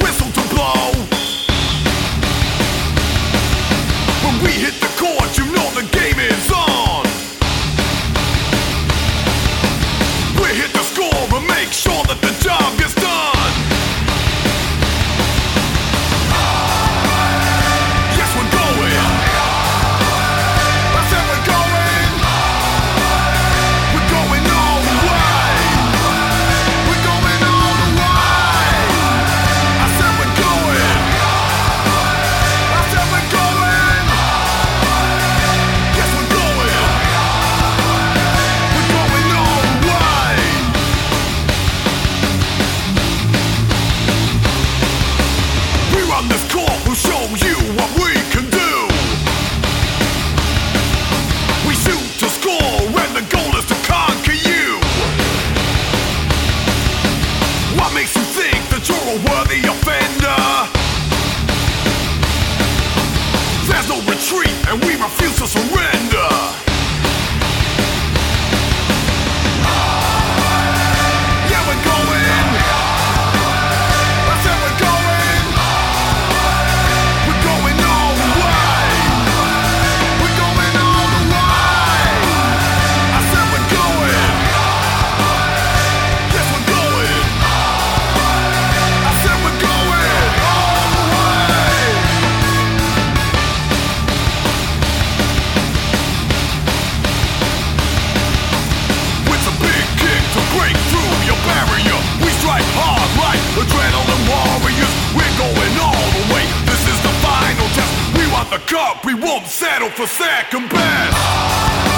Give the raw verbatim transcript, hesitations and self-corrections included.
whistle to blow. When we hit the court, you know the game is on. We hit the score and make sure that the job gets done. Yes, we're going. I said we're going. We're going all the way. We're going all the way. I said we're going. I said we're going. Yes, we're going. We're going all the way. We run this court, we'll show you what we can do. We shoot to score and the goal is to conquer you. What makes you think that you're a worthy offender? There's no retreat and we refuse to surrender. Yeah, we're going. I said we're going. We're going all the way. We're going all the way. I said we're going. Yes, we're going. I said we're going all the way. With a big kick to break through your barrier, we strike hard like adrenaline warriors. We're going all the way. This is the final test. We want the cup. We won't settle for second best.